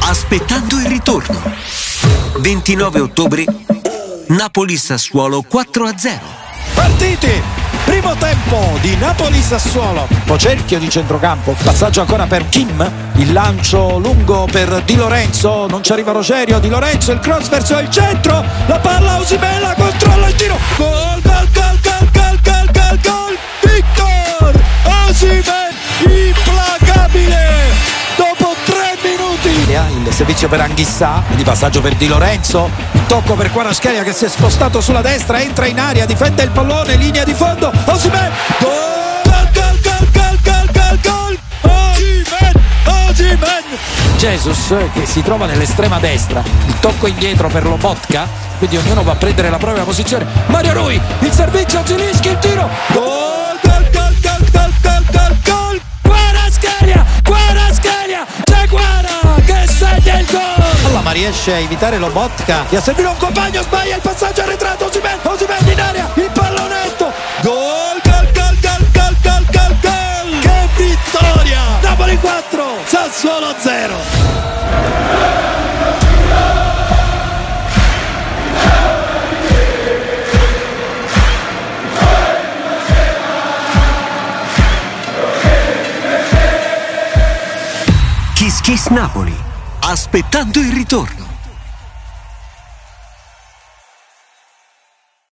aspettando il ritorno. 29 ottobre, Napoli-Sassuolo 4-0. Partiti! Primo tempo di Napoli-Sassuolo. Cerchio di centrocampo, passaggio ancora per Kim, il lancio lungo per Di Lorenzo, non ci arriva Rogerio, Di Lorenzo, il cross verso il centro, la palla Osimhen, la controlla, il tiro, gol, gol, gol, gol, gol, gol, gol, gol, Victor Osimhen, implacabile, dopo 3 minuti. Il servizio per Anghissà, di passaggio per Di Lorenzo, il tocco per Kvaratskhelia che si è spostato sulla destra, entra in area, difende il pallone, linea di fondo, Osimhen, gol, gol, gol, gol, gol, gol, gol, Osimhen, Osimhen. Jesus che si trova nell'estrema destra, il tocco indietro per Lobotka, quindi ognuno va a prendere la propria posizione. Mario Rui, il servizio a Zilinski, il tiro, gol, gol, gol, gol, gol, gol, gol, gol, Kvaratskhelia, Kvaratskhelia, c'è Kvara che segna il gol. Ma riesce a evitare Lobotka e a seguire un compagno, sbaglia il passaggio arretrato, Osimhen in area, il pallonetto, gol, gol, gol, gol, gol, gol, gol, gol, che vittoria! Napoli 4, Sassuolo 0. Kiss Kiss Napoli, aspettando il ritorno.